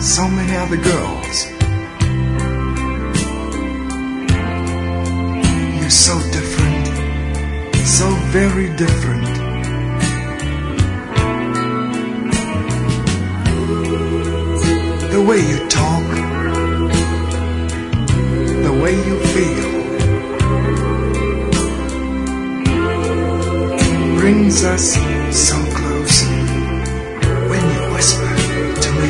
so many other girls. You're so different, so very different. The way you talk, the way you feel, brings us so close when you whisper to me.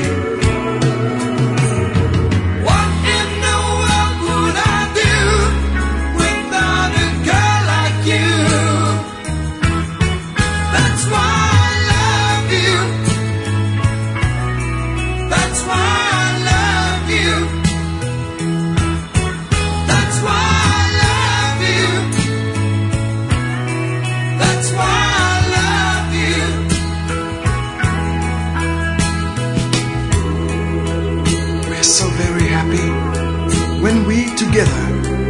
What in the world would I do without a girl like you? That's why I love you. That's why I love you. That's why I love you. That's why I love you. We're so very happy when we're together.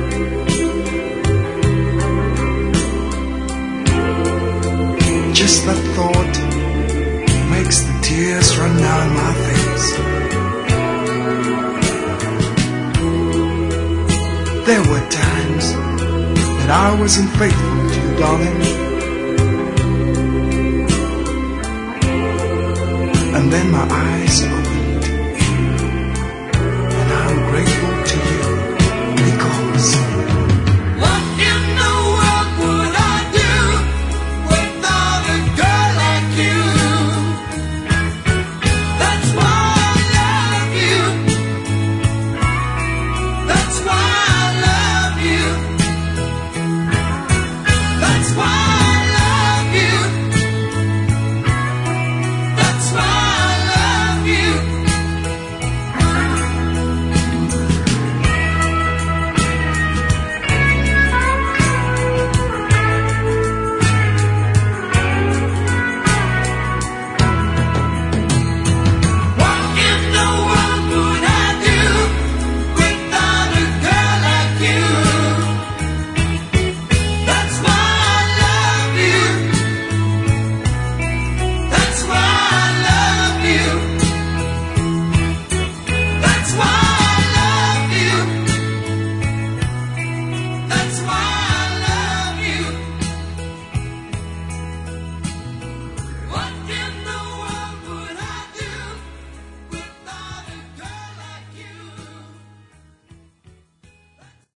Just that thought makes the tears run down my face. There were times that I wasn't faithful to you, darling. And then my eyes